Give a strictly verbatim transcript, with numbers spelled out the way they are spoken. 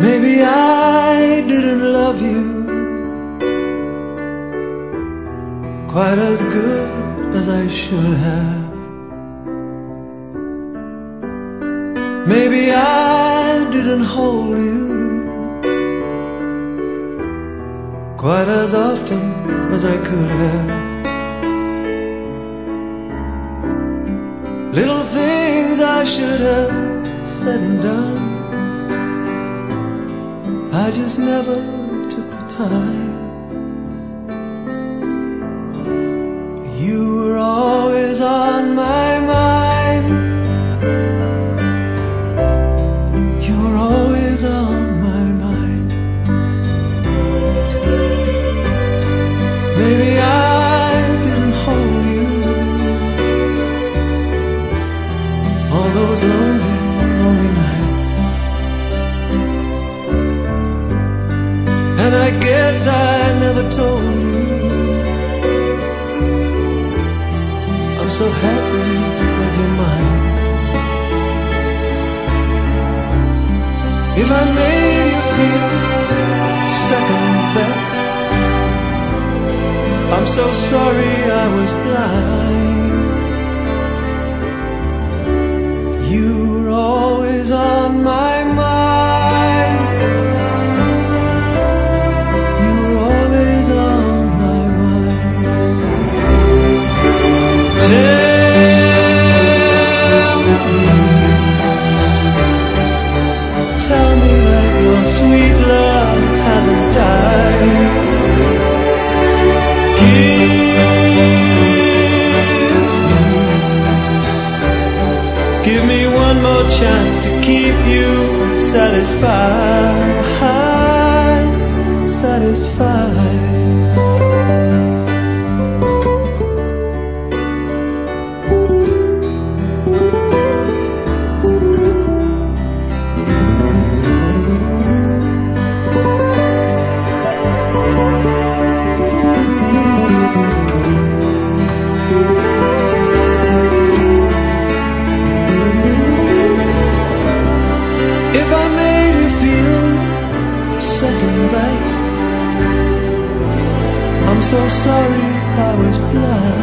Maybe I didn't love you quite as good as I should have. Maybe I didn't hold you quite as often as I could have. Little things I should have said and done, I just never took the time. You were always on my mind. You were always on my mind. Maybe I didn't hold you all those lonely, lonely nights. And I guess I never told you I'm so happy that you're mine. If I made you feel second best, I'm so sorry I was blind. You were always on my mind. You were always on my mind. Tell me, tell me that your sweet love hasn't died. Give me, give me one more chance to keep you satisfied, satisfied. If I made you feel second best, I'm so sorry I was blind.